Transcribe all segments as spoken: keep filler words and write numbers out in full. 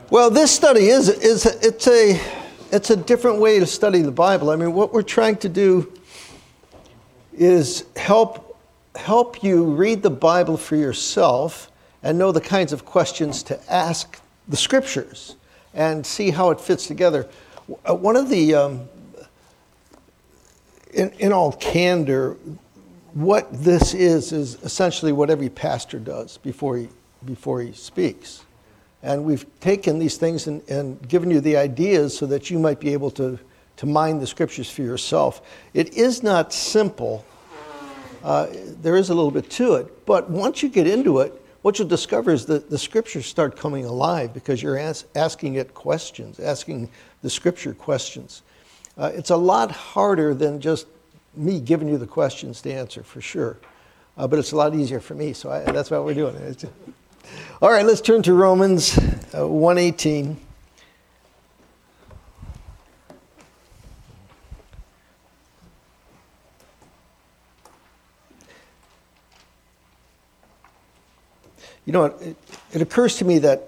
Well, this study is is it's a it's a different way to study the Bible. I mean, what we're trying to do is help help you read the Bible for yourself and know the kinds of questions to ask the Scriptures and see how it fits together. One of the um, in in all candor, what this is is essentially what every pastor does before he before he speaks. And we've taken these things and, and given you the ideas so that you might be able to, to mine the Scriptures for yourself. It is not simple. Uh, there is a little bit to it. But once you get into it, what you'll discover is that the Scriptures start coming alive because you're as, asking it questions, asking the Scripture questions. Uh, it's a lot harder than just me giving you the questions to answer, for sure. Uh, but it's a lot easier for me, so I, that's why we're doing it. It's, all right, let's turn to Romans uh, one eighteen. You know, it, it occurs to me that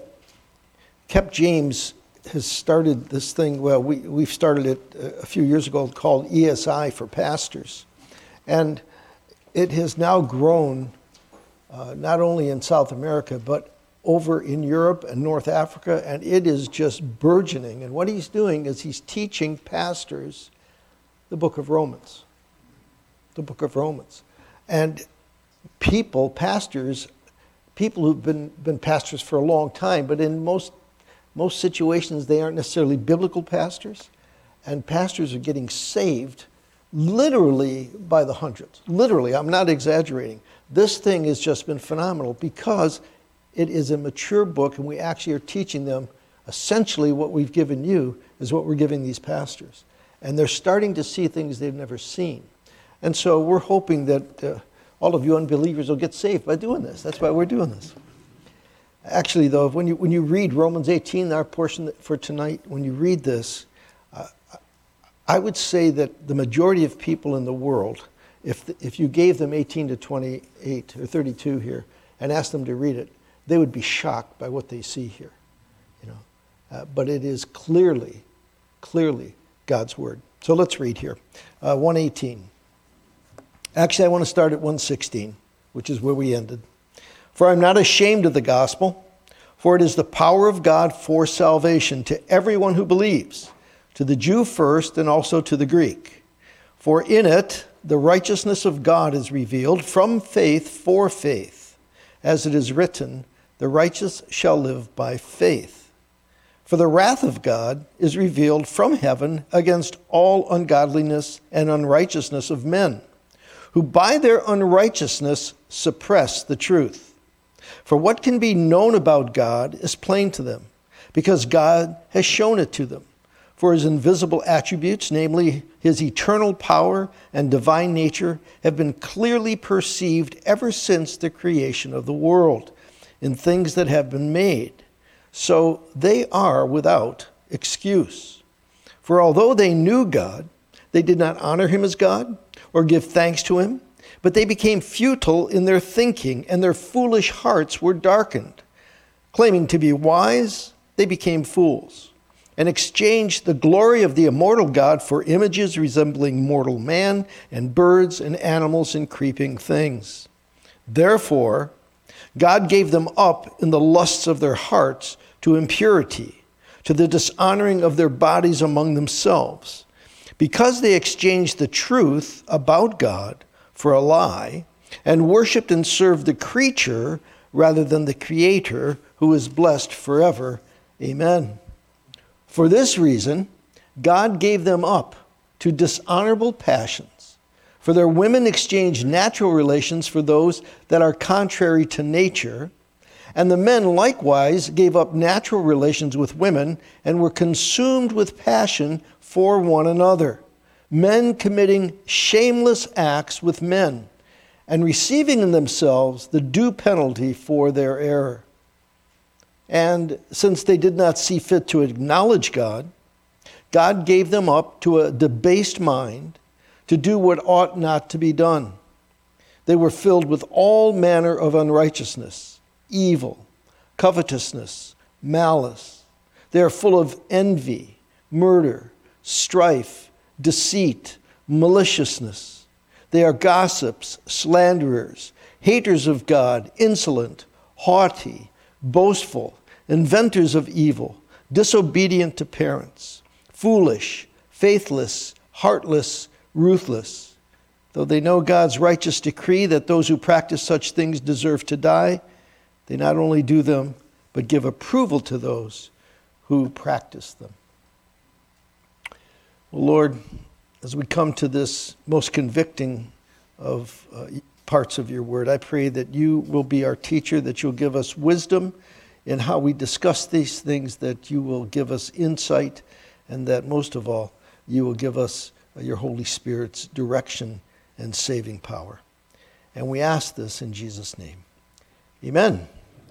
Kep James has started this thing, well, we, we've started it a few years ago called E S I for Pastors. And it has now grown uh, not only in South America, but over in Europe and North Africa, and it is just burgeoning. And what he's doing is he's teaching pastors the book of Romans. The book of Romans. And people, pastors, people who've been, been pastors for a long time, but in most most situations they aren't necessarily biblical pastors, and pastors are getting saved literally by the hundreds. Literally, I'm not exaggerating. This thing has just been phenomenal because it is a mature book, and we actually are teaching them essentially what we've given you is what we're giving these pastors. And they're starting to see things they've never seen. And so we're hoping that uh, all of you unbelievers will get saved by doing this. That's why we're doing this. Actually, though, when you when you read Romans eighteen, our portion for tonight, when you read this, uh, I would say that the majority of people in the world, if the, if you gave them eighteen to twenty-eight or thirty-two here and asked them to read it, they would be shocked by what they see here, you know. Uh, but it is clearly, clearly God's word. So let's read here, uh, one eighteen. Actually, I want to start at one sixteen, which is where we ended. For I'm not ashamed of the gospel, for it is the power of God for salvation to everyone who believes, to the Jew first and also to the Greek. For in it the righteousness of God is revealed from faith for faith, as it is written, the righteous shall live by faith. For the wrath of God is revealed from heaven against all ungodliness and unrighteousness of men, who by their unrighteousness suppress the truth. For what can be known about God is plain to them, because God has shown it to them. For his invisible attributes, namely his eternal power and divine nature, have been clearly perceived ever since the creation of the world in things that have been made. So they are without excuse. For although they knew God, they did not honor him as God or give thanks to him, but they became futile in their thinking, and their foolish hearts were darkened. Claiming to be wise, they became fools, and exchanged the glory of the immortal God for images resembling mortal man and birds and animals and creeping things. Therefore, God gave them up in the lusts of their hearts to impurity, to the dishonoring of their bodies among themselves, because they exchanged the truth about God for a lie, and worshipped and served the creature rather than the Creator, who is blessed forever. Amen. For this reason, God gave them up to dishonorable passions. For their women exchanged natural relations for those that are contrary to nature, and the men likewise gave up natural relations with women and were consumed with passion for one another, men committing shameless acts with men, and receiving in themselves the due penalty for their error. And since they did not see fit to acknowledge God, God gave them up to a debased mind to do what ought not to be done. They were filled with all manner of unrighteousness, evil, covetousness, malice. They are full of envy, murder, strife, deceit, maliciousness. They are gossips, slanderers, haters of God, insolent, haughty, boastful, inventors of evil, disobedient to parents, foolish, faithless, heartless, ruthless. Though they know God's righteous decree that those who practice such things deserve to die, they not only do them, but give approval to those who practice them. Well, Lord, as we come to this most convicting of uh, parts of your word, I pray that you will be our teacher, that you'll give us wisdom in how we discuss these things, that you will give us insight, and that most of all, you will give us uh, your Holy Spirit's direction and saving power. And we ask this in Jesus' name. Amen.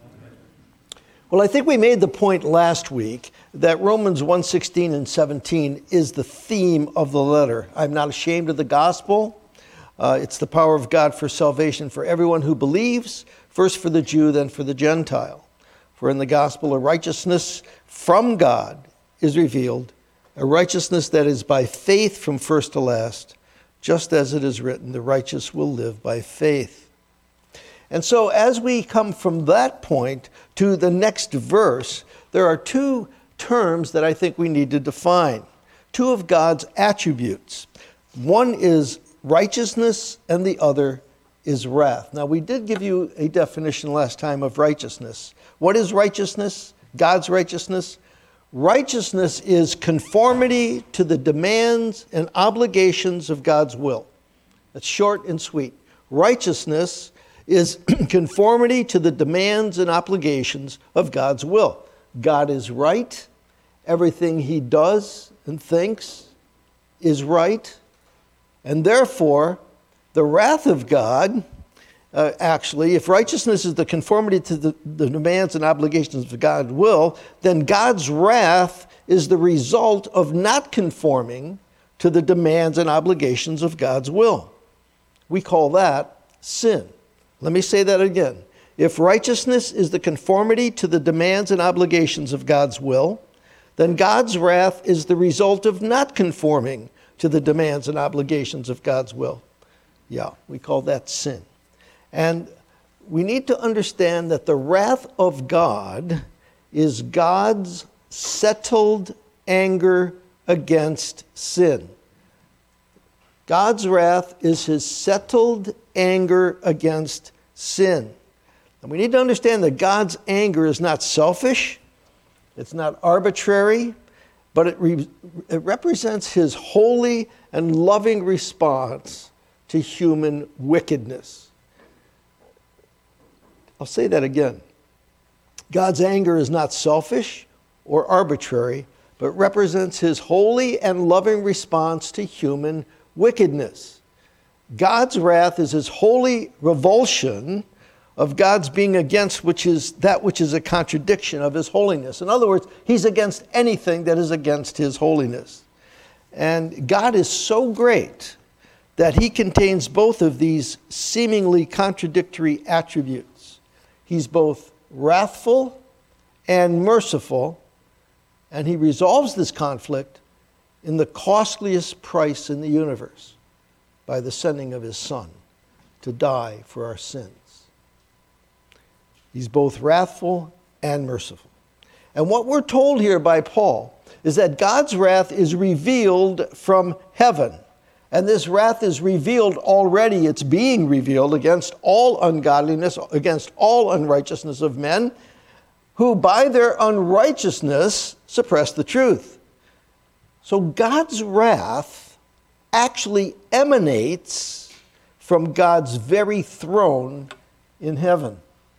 Well, I think we made the point last week that Romans one sixteen and seventeen is the theme of the letter. I'm not ashamed of the gospel. Uh, it's the power of God for salvation for everyone who believes, first for the Jew, then for the Gentile. For in the gospel, a righteousness from God is revealed, a righteousness that is by faith from first to last, just as it is written, the righteous will live by faith. And so as we come from that point to the next verse, there are two terms that I think we need to define. Two of God's attributes. One is righteousness and the other is wrath. Now, we did give you a definition last time of righteousness. What is righteousness? God's righteousness? Righteousness is conformity to the demands and obligations of God's will. That's short and sweet. Righteousness is conformity to the demands and obligations of God's will. God is right. Everything he does and thinks is right. And therefore, the wrath of God, uh, actually, if righteousness is the conformity to the, the demands and obligations of God's will, then God's wrath is the result of not conforming to the demands and obligations of God's will. We call that sin. Let me say that again. If righteousness is the conformity to the demands and obligations of God's will, then God's wrath is the result of not conforming to the demands and obligations of God's will. Yeah, we call that sin. And we need to understand that the wrath of God is God's settled anger against sin. God's wrath is his settled anger against sin. And we need to understand that God's anger is not selfish, it's not arbitrary, but it, re- it represents his holy and loving response to human wickedness. I'll say that again. God's anger is not selfish or arbitrary, but represents his holy and loving response to human wickedness. God's wrath is his holy revulsion of God's being against which is that which is a contradiction of his holiness. In other words, he's against anything that is against his holiness. And God is so great that he contains both of these seemingly contradictory attributes. He's both wrathful and merciful, and he resolves this conflict in the costliest price in the universe, by the sending of his Son to die for our sins. He's both wrathful and merciful. And what we're told here by Paul is that God's wrath is revealed from heaven. And this wrath is revealed already. It's being revealed against all ungodliness, against all unrighteousness of men, who by their unrighteousness suppress the truth. So God's wrath actually emanates from God's very throne in heaven.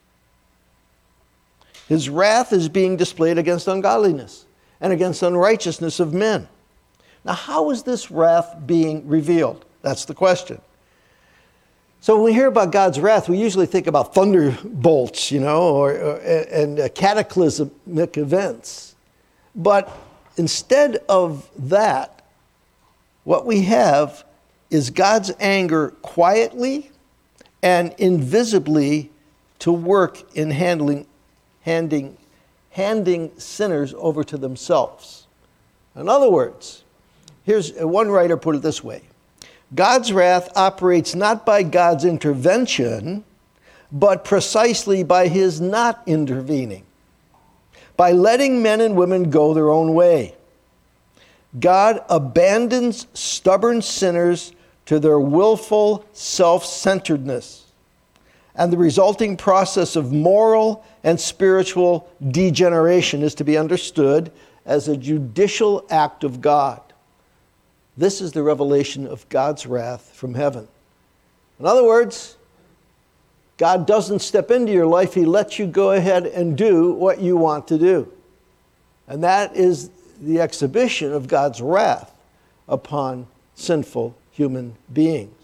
His wrath is being displayed against ungodliness and against unrighteousness of men. Now, how is this wrath being revealed? That's the question. So when we hear about God's wrath, we usually think about thunderbolts, you know, or, or and uh, cataclysmic events. But instead of that, what we have is God's anger quietly and invisibly to work in handling, handing, handing sinners over to themselves. In other words, here's one writer put it this way: God's wrath operates not by God's intervention, but precisely by his not intervening, by letting men and women go their own way. God abandons stubborn sinners to their willful self-centeredness, and the resulting process of moral and spiritual degeneration is to be understood as a judicial act of God. This is the revelation of God's wrath from heaven. In other words, God doesn't step into your life. He lets you go ahead and do what you want to do. And that is the exhibition of God's wrath upon sinful human beings.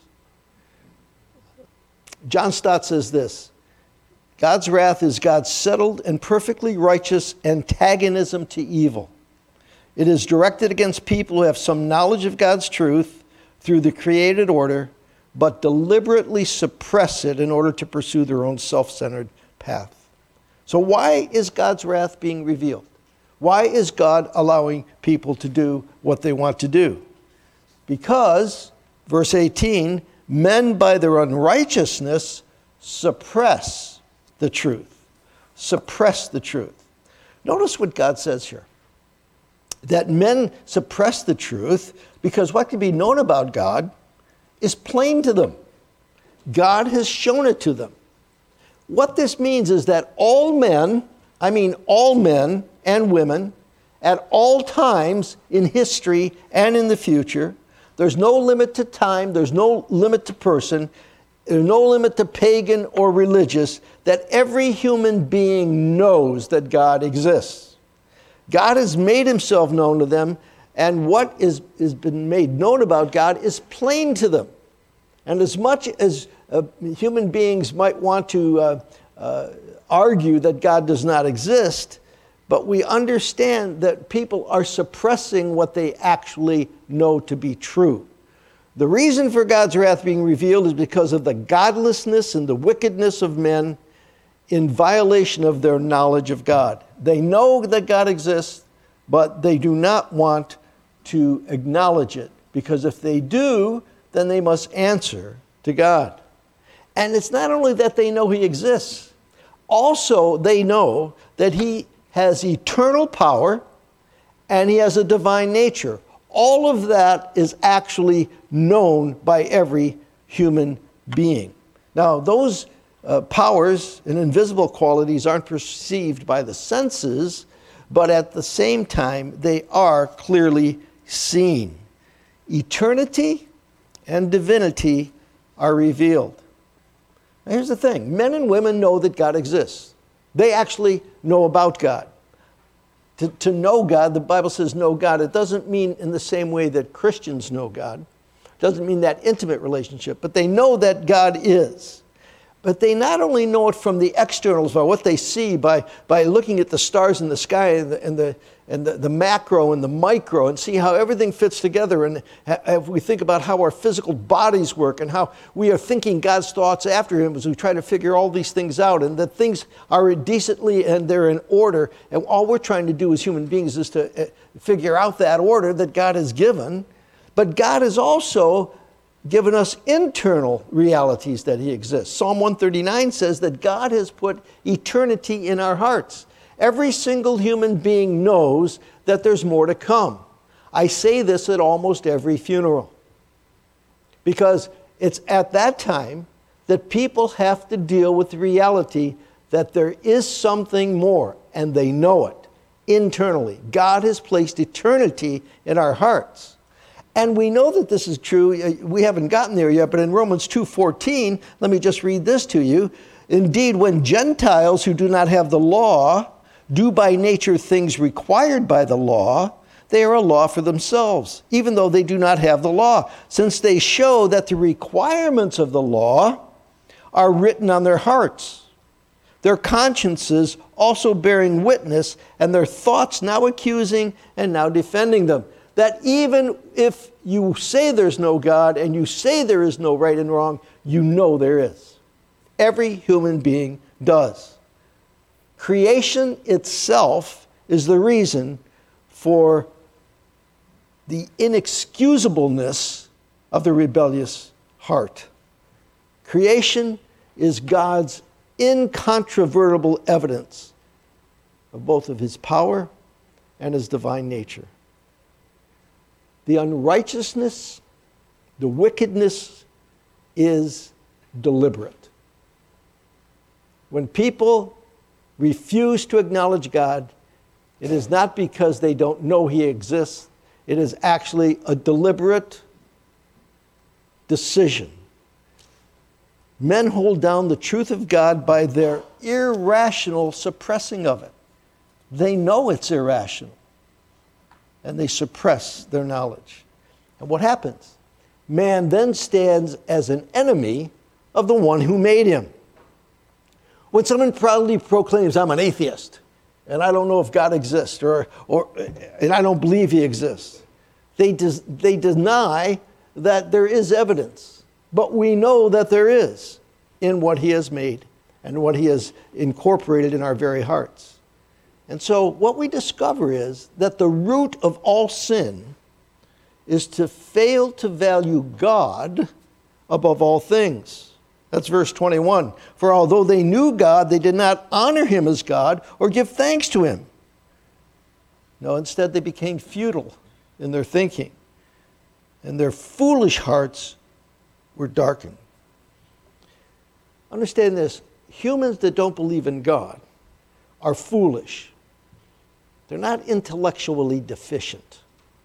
John Stott says this: God's wrath is God's settled and perfectly righteous antagonism to evil. It is directed against people who have some knowledge of God's truth through the created order, but deliberately suppress it in order to pursue their own self-centered path. So why is God's wrath being revealed? Why is God allowing people to do what they want to do? Because, verse eighteen, men by their unrighteousness suppress the truth. Suppress the truth. Notice what God says here. That men suppress the truth because what can be known about God is plain to them. God has shown it to them. What this means is that all men, I mean all men and women, at all times in history and in the future, there's no limit to time, there's no limit to person, there's no limit to pagan or religious, that every human being knows that God exists. God has made himself known to them, and what is has been made known about God is plain to them. And as much as uh, human beings might want to uh, uh, argue that God does not exist, but we understand that people are suppressing what they actually know to be true. The reason for God's wrath being revealed is because of the godlessness and the wickedness of men in violation of their knowledge of God. They know that God exists, but they do not want to acknowledge it, because if they do, then they must answer to God. And it's not only that they know he exists, also they know that he has eternal power and he has a divine nature. All of that is actually known by every human being. Now, those uh, powers and invisible qualities aren't perceived by the senses, but at the same time, they are clearly seen. Eternity and divinity are revealed. Now, here's the thing. Men and women know that God exists. They actually know about God. To, to know God, the Bible says know God. It doesn't mean in the same way that Christians know God. It doesn't mean that intimate relationship, but they know that God is. But they not only know it from the externals, by what they see, by, by looking at the stars in the sky and the, and, the, and the, the macro and the micro, and see how everything fits together. And if we think about how our physical bodies work and how we are thinking God's thoughts after him as we try to figure all these things out, and that things are decently and they're in order. And all we're trying to do as human beings is to figure out that order that God has given. But God has also given us internal realities that he exists. Psalm one thirty-nine says that God has put eternity in our hearts. Every single human being knows that there's more to come. I say this at almost every funeral, because it's at that time that people have to deal with the reality that there is something more, and they know it internally. God has placed eternity in our hearts. And we know that this is true. We haven't gotten there yet, but in Romans two fourteen, let me just read this to you. Indeed, when Gentiles who do not have the law do by nature things required by the law, they are a law for themselves, even though they do not have the law, since they show that the requirements of the law are written on their hearts, their consciences also bearing witness, and their thoughts now accusing and now defending them. That even if you say there's no God and you say there is no right and wrong, you know there is. Every human being does. Creation itself is the reason for the inexcusableness of the rebellious heart. Creation is God's incontrovertible evidence of both of his power and his divine nature. The unrighteousness, the wickedness is deliberate. When people refuse to acknowledge God, it is not because they don't know he exists. It is actually a deliberate decision. Men hold down the truth of God by their irrational suppressing of it. They know it's irrational, and they suppress their knowledge. And what happens? Man then stands as an enemy of the one who made him. When someone proudly proclaims, I'm an atheist, and I don't know if God exists, or, or and I don't believe he exists, they, des- they deny that there is evidence. But we know that there is in what he has made and what he has incorporated in our very hearts. And so what we discover is that the root of all sin is to fail to value God above all things. That's verse twenty-one. For although they knew God, they did not honor him as God or give thanks to him. No, instead they became futile in their thinking, and their foolish hearts were darkened. Understand this, humans that don't believe in God are foolish. They're not intellectually deficient.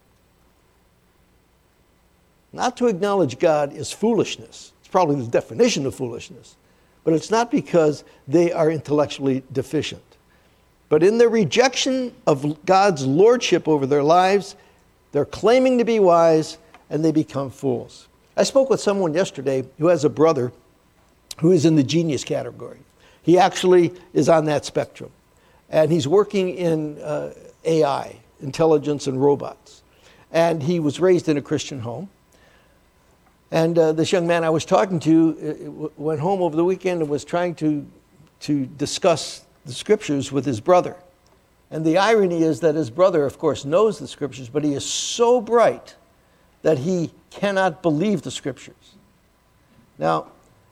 Not to acknowledge God is foolishness. It's probably the definition of foolishness. But it's not because they are intellectually deficient. But in their rejection of God's lordship over their lives, they're claiming to be wise, and they become fools. I spoke with someone yesterday who has a brother who is in the genius category. He actually is on that spectrum. And he's working in uh, A I, intelligence and robots. And he was raised in a Christian home. And uh, this young man I was talking to uh, went home over the weekend and was trying to, to discuss the scriptures with his brother. And the irony is that his brother, of course, knows the scriptures, but he is so bright that he cannot believe the scriptures. Now,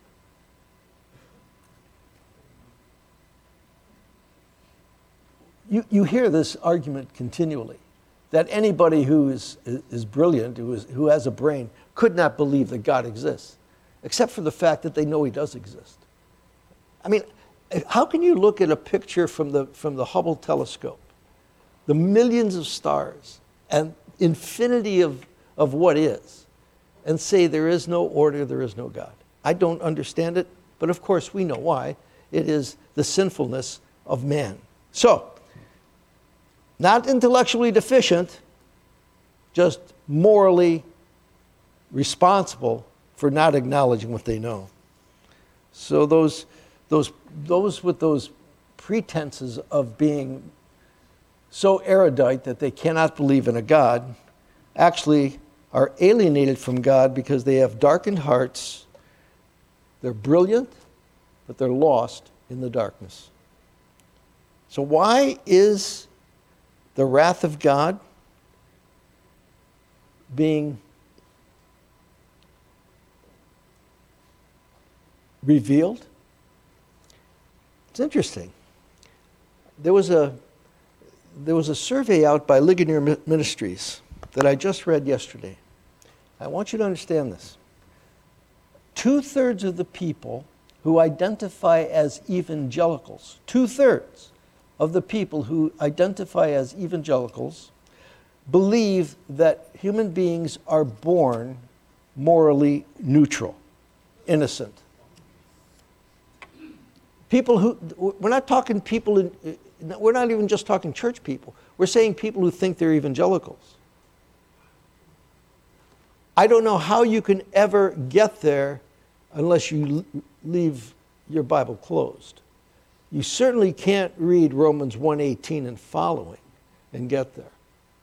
you, you hear this argument continually, that anybody who is, is brilliant, who, is, who has a brain, could not believe that God exists, except for the fact that they know he does exist. I mean, how can you look at a picture from the, from the Hubble telescope, the millions of stars, and infinity of, of what is, and say there is no order, there is no God? I don't understand it, but of course we know why. It is the sinfulness of man. So, not intellectually deficient, just morally responsible for not acknowledging what they know. So those, those, those with those pretenses of being so erudite that they cannot believe in a God actually are alienated from God because they have darkened hearts. They're brilliant, but they're lost in the darkness. So why is the wrath of God being revealed? It's interesting. There was a there was a survey out by Ligonier Ministries that I just read yesterday. I want you to understand this. Two-thirds of the people who identify as evangelicals, two-thirds of the people who identify as evangelicals believe that human beings are born morally neutral, innocent. People who, we're not talking people, in, we're not even just talking church people. We're saying people who think they're evangelicals. I don't know how you can ever get there unless you leave your Bible closed. You certainly can't read Romans one eighteen and following and get there.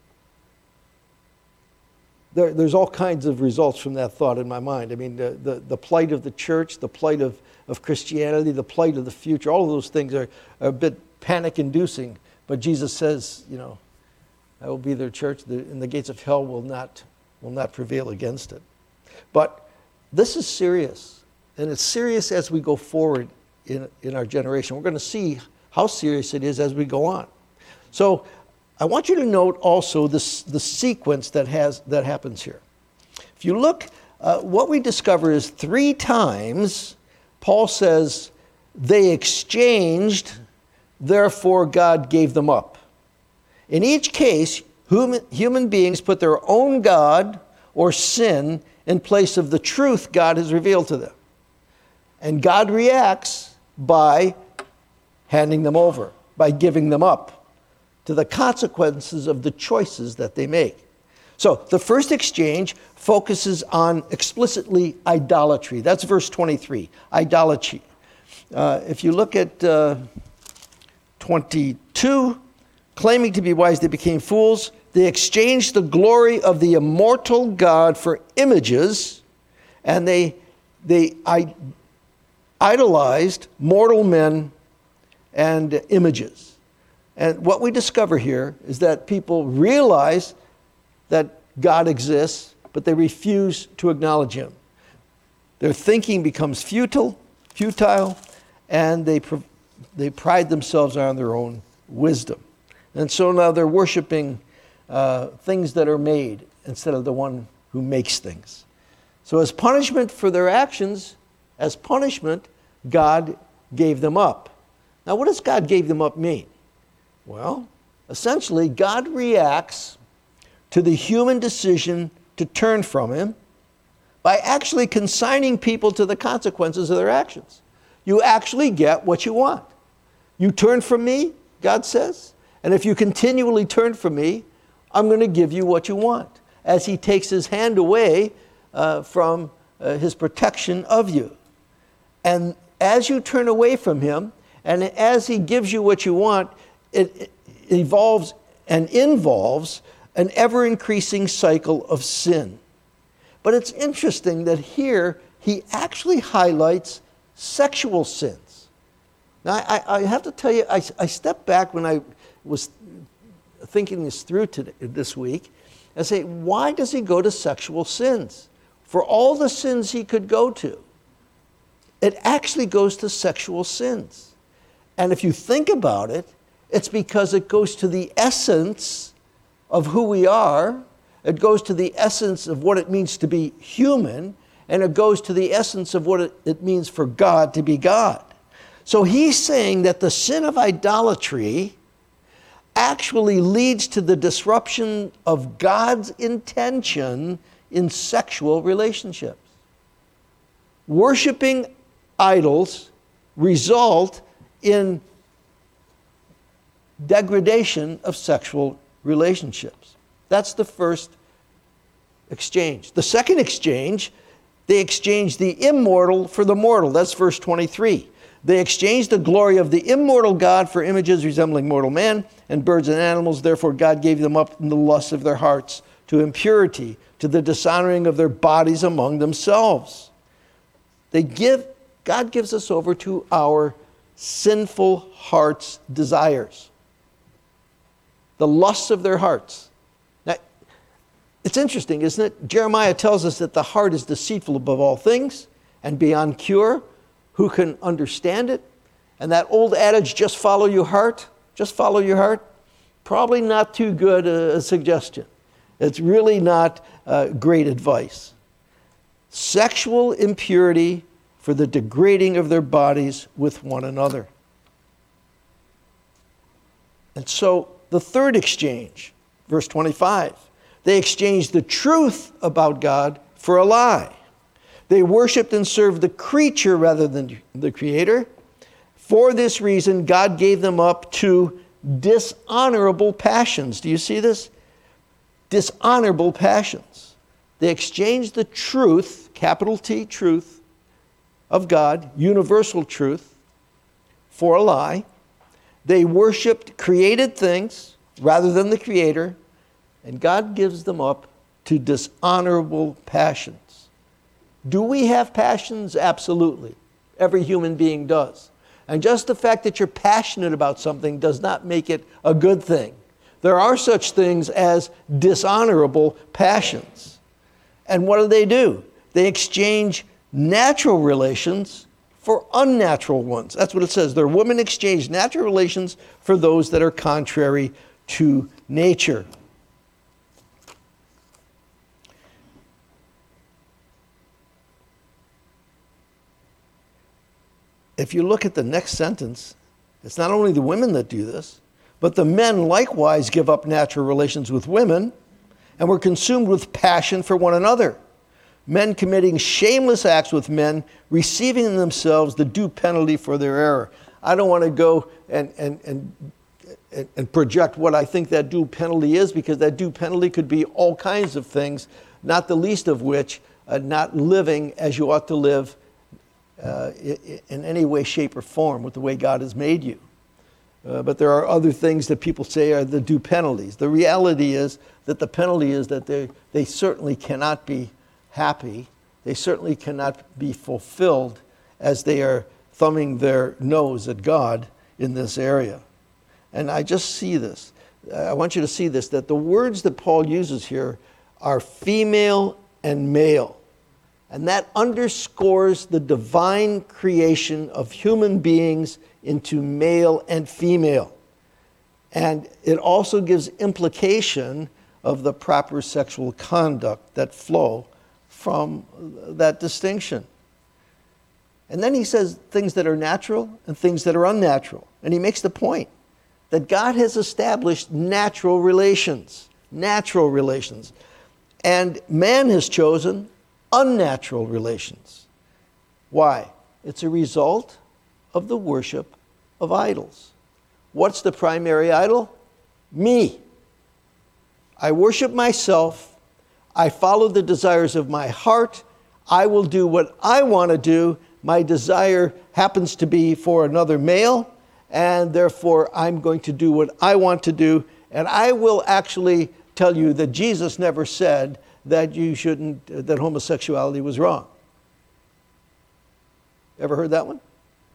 There, there's all kinds of results from that thought in my mind. I mean, the, the, the plight of the church, the plight of, of Christianity, the plight of the future, all of those things are, are a bit panic-inducing. But Jesus says, you know, I will be their church, and the gates of hell will not, will not prevail against it. But this is serious, and it's serious as we go forward in, in our generation. We're going to see how serious it is as we go on. So I want you to note also this, the sequence that, has, that happens here. If you look, uh, what we discover is three times Paul says, they exchanged, therefore God gave them up. In each case, human, human beings put their own God or sin in place of the truth God has revealed to them. And God reacts by handing them over, by giving them up to the consequences of the choices that they make. So the first exchange focuses on explicitly idolatry. That's verse twenty-three, idolatry. Uh, if you look at uh, twenty-two, claiming to be wise, they became fools. They exchanged the glory of the immortal God for images, and they, they I, idolized mortal men and images. And what we discover here is that people realize that God exists, but they refuse to acknowledge him. Their thinking becomes futile, futile, and they, they pride themselves on their own wisdom. And so now they're worshiping uh, things that are made instead of the one who makes things. So as punishment for their actions, as punishment, God gave them up. Now what does God gave them up mean? Well, essentially, God reacts to the human decision to turn from him by actually consigning people to the consequences of their actions. You actually get what you want. You turn from me, God says, and if you continually turn from me, I'm going to give you what you want, as he takes his hand away uh, from uh, his protection of you. And as you turn away from him, and as he gives you what you want, it, it evolves and involves an ever-increasing cycle of sin. But it's interesting that here he actually highlights sexual sins. Now, I, I have to tell you, I, I stepped back when I was thinking this through today, this week, and say, why does he go to sexual sins? For all the sins he could go to, it actually goes to sexual sins. And if you think about it, it's because it goes to the essence of who we are. It goes to the essence of what it means to be human, and it goes to the essence of what it, it means for God to be God. So he's saying that the sin of idolatry actually leads to the disruption of God's intention in sexual relationships. Worshipping idols result in degradation of sexual relationships. That's the first exchange. The second exchange, they exchanged the immortal for the mortal. That's verse twenty-three. They exchanged the glory of the immortal God for images resembling mortal man and birds and animals. Therefore God gave them up in the lust of their hearts to impurity, to the dishonoring of their bodies among themselves. They give, God gives us over to our sinful heart's desires, the lusts of their hearts. Now, it's interesting, isn't it? Jeremiah tells us that the heart is deceitful above all things and beyond cure. Who can understand it? And that old adage, just follow your heart, just follow your heart, probably not too good a, a suggestion. It's really not uh, great advice. Sexual impurity for the degrading of their bodies with one another. And so the third exchange, verse twenty-five, they exchanged the truth about God for a lie. They worshiped and served the creature rather than the Creator. For this reason, God gave them up to dishonorable passions. Do you see this? Dishonorable passions. They exchanged the truth, capital T, truth, of God, universal truth, for a lie. They worshiped created things rather than the Creator, and God gives them up to dishonorable passions. Do we have passions? Absolutely. Every human being does. And just the fact that you're passionate about something does not make it a good thing. There are such things as dishonorable passions. And what do they do? They exchange natural relations for unnatural ones. That's what it says. Their women exchange natural relations for those that are contrary to nature. If you look at the next sentence, it's not only the women that do this, but the men likewise give up natural relations with women and were consumed with passion for one another. Men committing shameless acts with men, receiving in themselves the due penalty for their error. I don't want to go and, and, and, and project what I think that due penalty is, because that due penalty could be all kinds of things, not the least of which, uh, not living as you ought to live uh, in any way, shape, or form with the way God has made you. Uh, but there are other things that people say are the due penalties. The reality is that the penalty is that they, they certainly cannot be happy. They certainly cannot be fulfilled as they are thumbing their nose at God in this area. And I just see this. I want you to see this, that the words that Paul uses here are female and male. And that underscores the divine creation of human beings into male and female. And it also gives implication of the proper sexual conduct that flow from that distinction. And then he says things that are natural and things that are unnatural. And he makes the point that God has established natural relations, natural relations. And man has chosen unnatural relations. Why? It's a result of the worship of idols. What's the primary idol? Me. I worship myself. I follow the desires of my heart. I will do what I want to do. My desire happens to be for another male, and therefore I'm going to do what I want to do. And I will actually tell you that Jesus never said that you shouldn't, that homosexuality was wrong. Ever heard that one?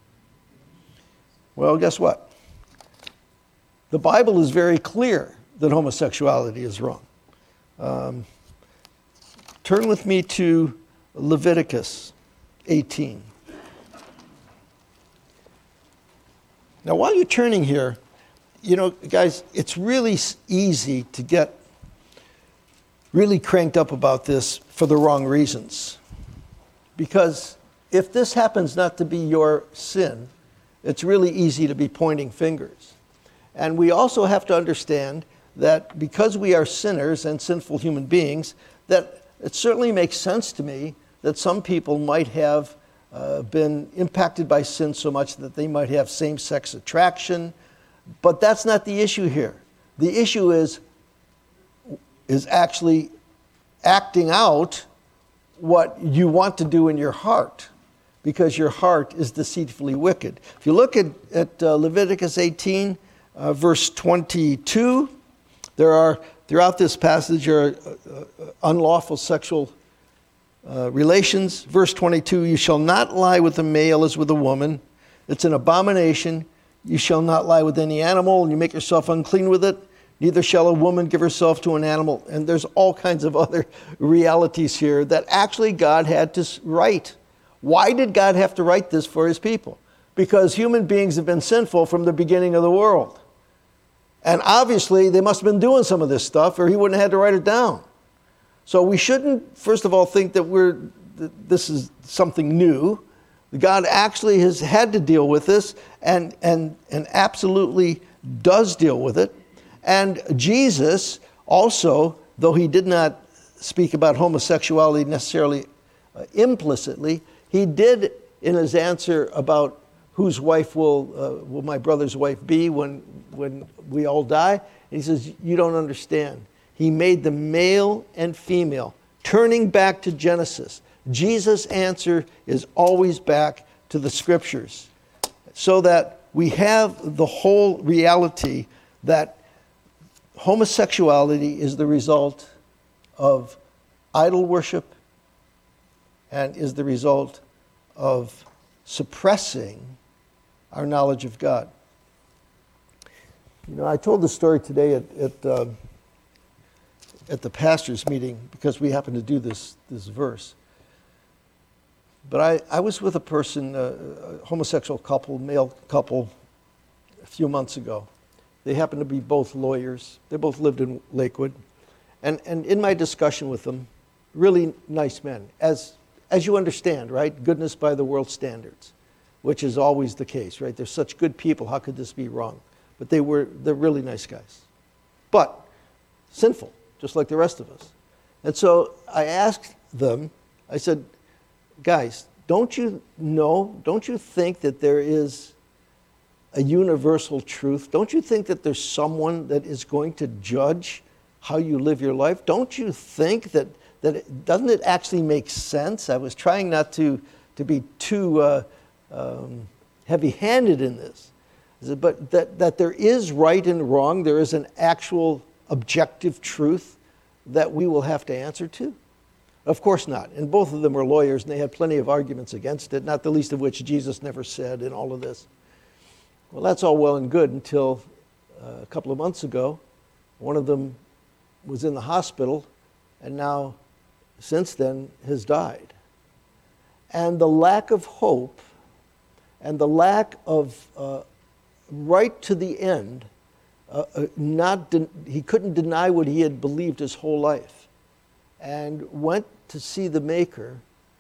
Well, guess what? The Bible is very clear that homosexuality is wrong. Um, turn with me to Leviticus eighteen. Now, while you're turning here, you know, guys, it's really easy to get really cranked up about this for the wrong reasons. Because if this happens not to be your sin, it's really easy to be pointing fingers. And we also have to understand that because we are sinners and sinful human beings, that it certainly makes sense to me that some people might have uh, been impacted by sin so much that they might have same-sex attraction. But that's not the issue here. The issue is, is actually acting out what you want to do in your heart, because your heart is deceitfully wicked. If you look at, at uh, Leviticus eighteen, uh, verse twenty-two, there are, throughout this passage, are uh, uh, unlawful sexual uh, relations. Verse twenty-two, you shall not lie with a male as with a woman. It's an abomination. You shall not lie with any animal, and you make yourself unclean with it. Neither shall a woman give herself to an animal. And there's all kinds of other realities here that actually God had to write. Why did God have to write this for his people? Because human beings have been sinful from the beginning of the world. And obviously, they must have been doing some of this stuff, or he wouldn't have had to write it down. So we shouldn't, first of all, think that we're that this is something new. God actually has had to deal with this, and, and, and absolutely does deal with it. And Jesus also, though he did not speak about homosexuality necessarily uh, implicitly, he did in his answer about whose wife will uh, will my brother's wife be when when we all die. And he says, you don't understand. He made them male and female, turning back to Genesis. Jesus' answer is always back to the scriptures, so that we have the whole reality that homosexuality is the result of idol worship and is the result of suppressing our knowledge of God. You know, I told the story today at at, uh, at the pastors' meeting because we happened to do this this verse. But I, I was with a person, a homosexual couple, male couple, a few months ago. They happened to be both lawyers. They both lived in Lakewood. And and in my discussion with them, really nice men, as as you understand, right? Goodness by the world's standards, which is always the case, right? They're such good people. How could this be wrong? But they were, they're really nice guys. But sinful, just like the rest of us. And so I asked them, I said, guys, don't you know, don't you think that there is a universal truth? Don't you think that there's someone that is going to judge how you live your life? Don't you think that, that it, doesn't it actually make sense? I was trying not to, to be too uh, um, heavy-handed in this. But that, that there is right and wrong, there is an actual objective truth that we will have to answer to? Of course not. And both of them were lawyers, and they had plenty of arguments against it, not the least of which Jesus never said in all of this. Well, that's all well and good until uh, a couple of months ago, one of them was in the hospital, and now, since then, has died. And the lack of hope and the lack of uh, right to the end, uh, uh, not de- he couldn't deny what he had believed his whole life, and went to see the Maker,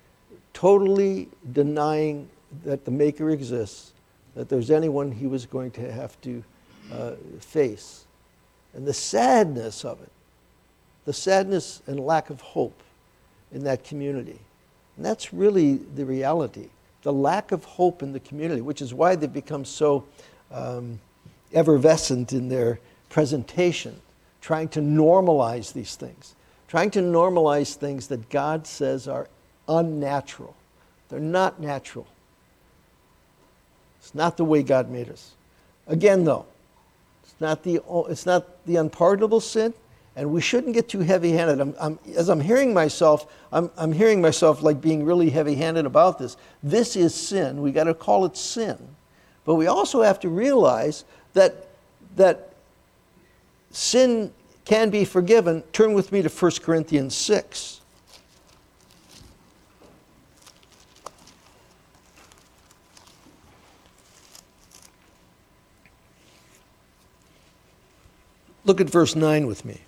totally denying that the Maker exists, that there's anyone he was going to have to uh, face. And the sadness of it, the sadness and lack of hope in that community. And that's really the reality, the lack of hope in the community, which is why they've become so Um, effervescent in their presentation, trying to normalize these things, trying to normalize things that God says are unnatural. They're not natural. It's not the way God made us. Again, though, it's not the it's not the unpardonable sin, and we shouldn't get too heavy-handed. I'm, I'm, as I'm hearing myself, I'm, I'm hearing myself like being really heavy-handed about this. This is sin. We got to call it sin. But we also have to realize that, that sin can be forgiven. Turn with me to First Corinthians six. Look at verse nine with me.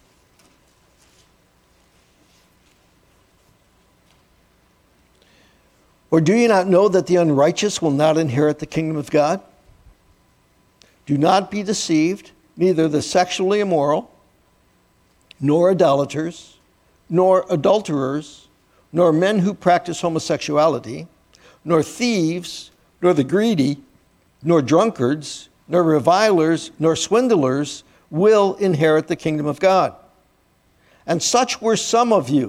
Or do you not know that the unrighteous will not inherit the kingdom of God? Do not be deceived, neither the sexually immoral, nor idolaters, nor adulterers, nor men who practice homosexuality, nor thieves, nor the greedy, nor drunkards, nor revilers, nor swindlers will inherit the kingdom of God. And such were some of you.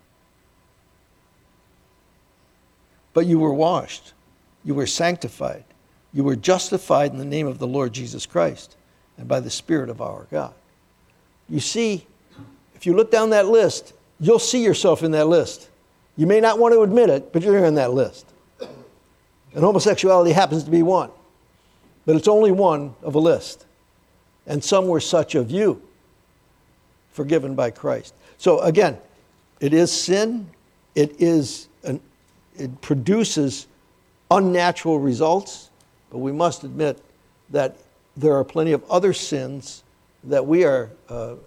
But you were washed, you were sanctified, you were justified in the name of the Lord Jesus Christ and by the Spirit of our God. You see, if you look down that list, you'll see yourself in that list. You may not want to admit it, but you're in that list. And homosexuality happens to be one. But it's only one of a list. And some were such of you, forgiven by Christ. So again, it is sin. It is an It produces unnatural results, but we must admit that there are plenty of other sins that we are uh,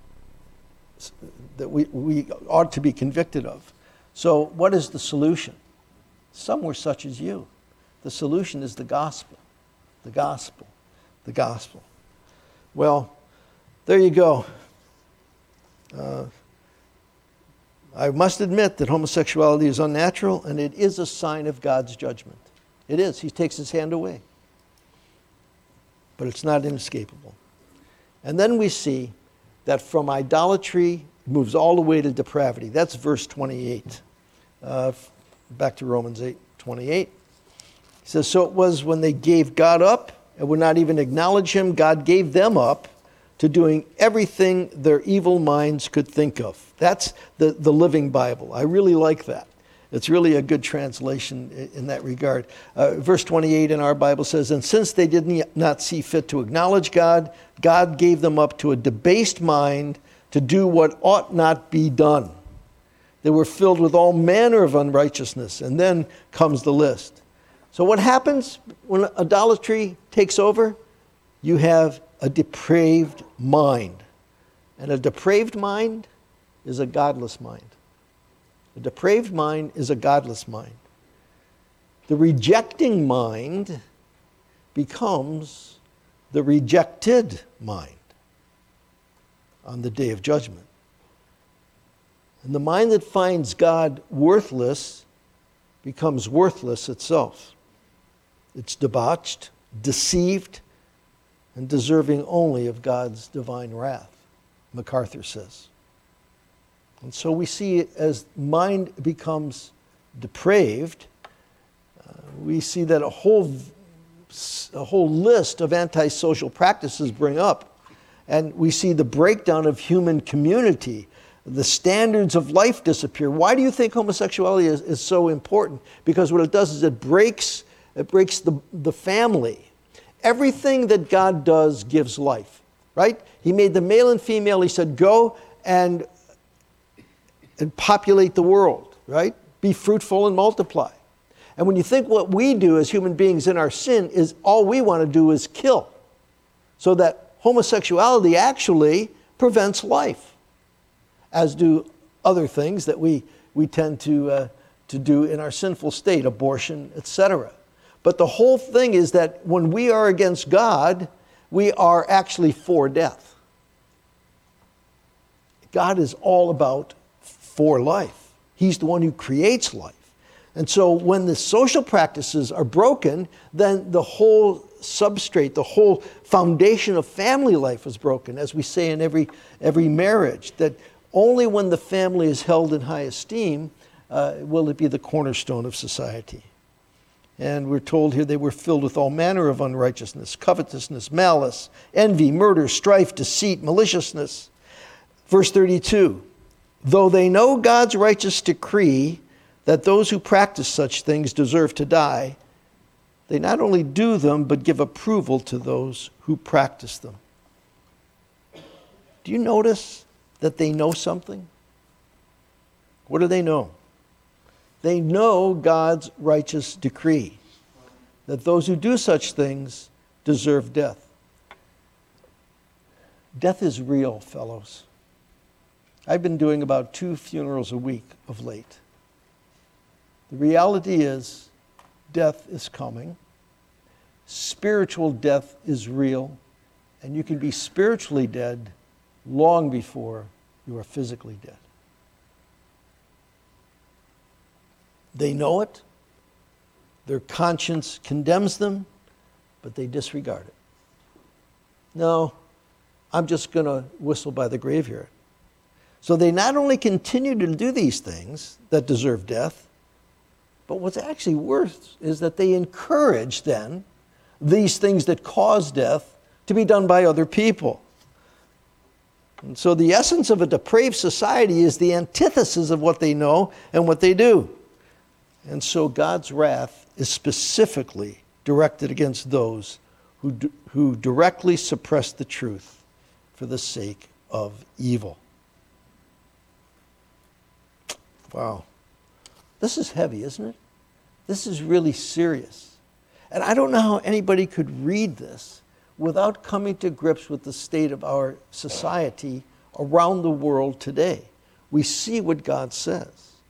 that we, we ought to be convicted of. So what is the solution? Some were such as you. The solution is the gospel. The gospel. The gospel. Well, there you go. Uh, I must admit that homosexuality is unnatural, and it is a sign of God's judgment. It is. He takes his hand away. But it's not inescapable. And then we see that from idolatry, it moves all the way to depravity. That's verse twenty-eight. Uh, back to Romans eight twenty-eight. He says, so it was when they gave God up and would not even acknowledge him, God gave them up to doing everything their evil minds could think of. That's the, the Living Bible. I really like that. It's really a good translation in that regard. Uh, verse twenty-eight in our Bible says, "And since they did not see fit to acknowledge God, God gave them up to a debased mind to do what ought not be done. They were filled with all manner of unrighteousness." And then comes the list. So what happens when idolatry takes over? You have a depraved mind. And a depraved mind is a godless mind. A depraved mind is a godless mind. The rejecting mind becomes the rejected mind on the day of judgment. And the mind that finds God worthless becomes worthless itself. It's debauched, deceived, and deserving only of God's divine wrath, MacArthur says. And so we see it as mind becomes depraved. Uh, we see that a whole, a whole list of antisocial practices bring up. And we see the breakdown of human community. The standards of life disappear. Why do you think homosexuality is, is so important? Because what it does is it breaks, it breaks the, the family. Everything that God does gives life, right? He made the male and female. He said, go and, and populate the world, right? Be fruitful and multiply. And when you think what we do as human beings in our sin is all we want to do is kill. So that homosexuality actually prevents life, as do other things that we, we tend to, uh, to do in our sinful state, abortion, et cetera. But the whole thing is that when we are against God, we are actually for death. God is all about for life. He's the one who creates life. And so when the social practices are broken, then the whole substrate, the whole foundation of family life is broken, as we say in every, every marriage, that only when the family is held in high esteem uh, will it be the cornerstone of society. And we're told here they were filled with all manner of unrighteousness, covetousness, malice, envy, murder, strife, deceit, maliciousness. Verse thirty-two, though they know God's righteous decree that those who practice such things deserve to die, they not only do them, but give approval to those who practice them. Do you notice that they know something? What do they know? They know God's righteous decree that those who do such things deserve death. Death is real, fellows. I've been doing about two funerals a week of late. The reality is death is coming. Spiritual death is real, and you can be spiritually dead long before you are physically dead. They know it. Their conscience condemns them, but they disregard it. No, I'm just going to whistle by the graveyard. So they not only continue to do these things that deserve death, but what's actually worse is that they encourage then these things that cause death to be done by other people. And so the essence of a depraved society is the antithesis of what they know and what they do. And so God's wrath is specifically directed against those who, d- who directly suppress the truth for the sake of evil. Wow. This is heavy, isn't it? This is really serious. And I don't know how anybody could read this without coming to grips with the state of our society around the world today. We see what God says.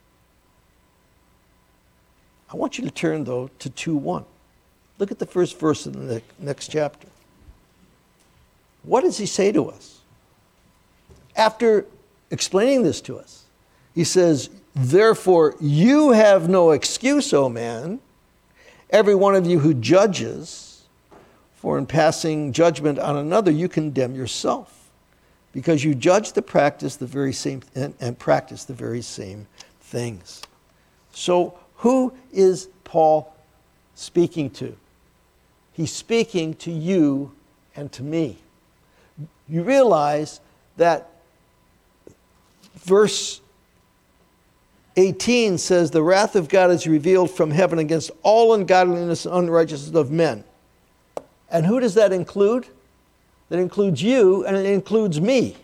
I want you to turn, though, to two one. Look at the first verse in the next chapter. What does he say to us? After explaining this to us, he says, therefore, you have no excuse, O man, every one of you who judges, for in passing judgment on another, you condemn yourself, because you judge the practice the very same and, and practice the very same things. So, who is Paul speaking to? He's speaking to you and to me. You realize that verse eighteen says, the wrath of God is revealed from heaven against all ungodliness and unrighteousness of men. And who does that include? That includes you, and it includes me.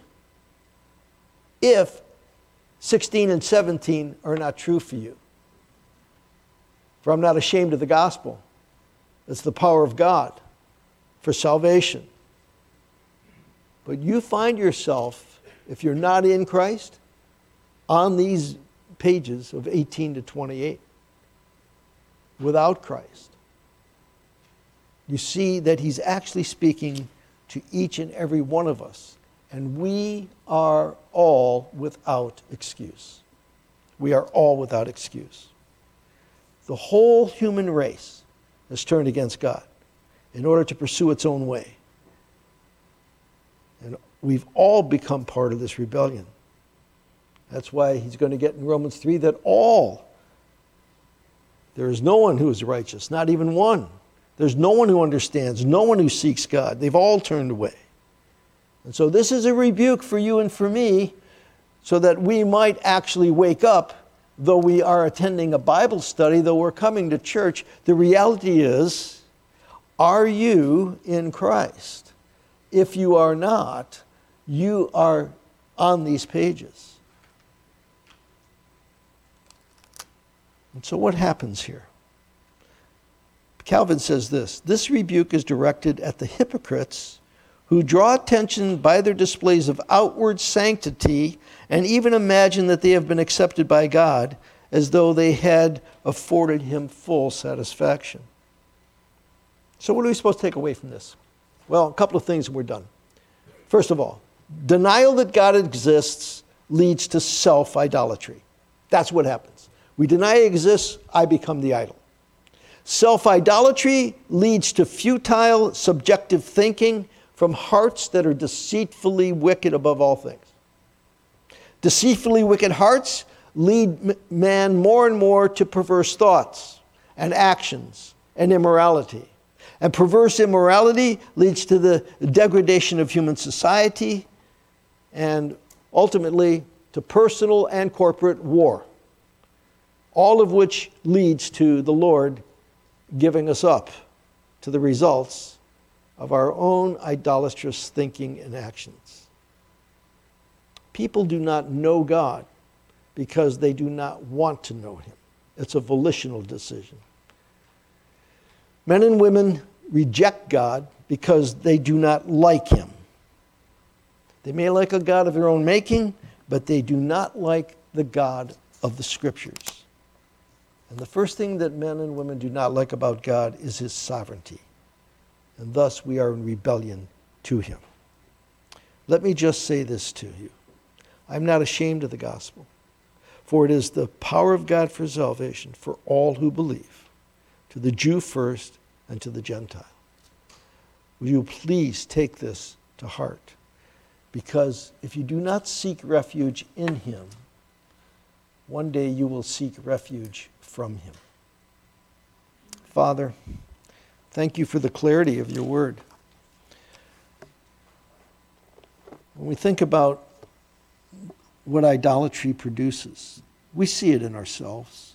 If sixteen and seventeen are not true for you. For I'm not ashamed of the gospel. It's the power of God for salvation. But you find yourself, if you're not in Christ, on these pages of eighteen to twenty-eight, without Christ. You see that he's actually speaking to each and every one of us. And we are all without excuse. We are all without excuse. The whole human race has turned against God in order to pursue its own way. And we've all become part of this rebellion. That's why he's going to get in Romans three that all, there is no one who is righteous, not even one. There's no one who understands, no one who seeks God. They've all turned away. And so this is a rebuke for you and for me, so that we might actually wake up, though we are attending a Bible study, though we're coming to church. The reality is, are you in Christ? If you are not, you are on these pages. And so what happens here? Calvin says this, this rebuke is directed at the hypocrites who draw attention by their displays of outward sanctity and even imagine that they have been accepted by God as though they had afforded him full satisfaction. So what are we supposed to take away from this? Well, a couple of things and we're done. First of all, denial that God exists leads to self-idolatry. That's what happens. We deny he exists, I become the idol. Self-idolatry leads to futile, subjective thinking from hearts that are deceitfully wicked above all things. Deceitfully wicked hearts lead man more and more to perverse thoughts and actions and immorality. And perverse immorality leads to the degradation of human society and ultimately to personal and corporate war. All of which leads to the Lord giving us up to the results of our own idolatrous thinking and actions. People do not know God because they do not want to know him. It's a volitional decision. Men and women reject God because they do not like him. They may like a God of their own making, but they do not like the God of the Scriptures. And the first thing that men and women do not like about God is his sovereignty. And thus we are in rebellion to him. Let me just say this to you. I'm not ashamed of the gospel, for it is the power of God for salvation for all who believe, to the Jew first and to the Gentile. Will you please take this to heart? Because if you do not seek refuge in him, one day you will seek refuge from him. Father, thank you for the clarity of your word. When we think about what idolatry produces, we see it in ourselves.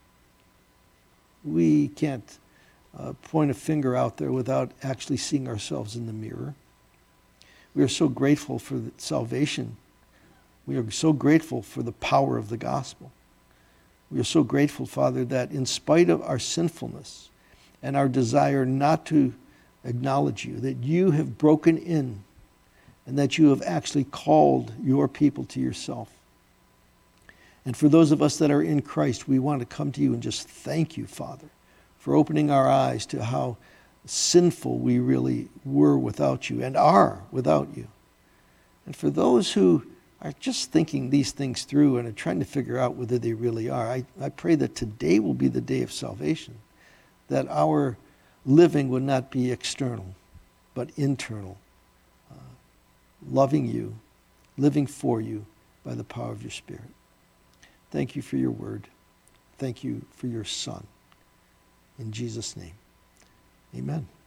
We can't uh, point a finger out there without actually seeing ourselves in the mirror. We are so grateful for the salvation. We are so grateful for the power of the gospel. We are so grateful, Father, that in spite of our sinfulness and our desire not to acknowledge you, that you have broken in and that you have actually called your people to yourself. And for those of us that are in Christ, we want to come to you and just thank you, Father, for opening our eyes to how sinful we really were without you and are without you. And for those who are just thinking these things through and are trying to figure out whether they really are, I, I pray that today will be the day of salvation, that our living would not be external, but internal, uh, loving you, living for you by the power of your Spirit. Thank you for your word. Thank you for your Son. In Jesus' name, amen.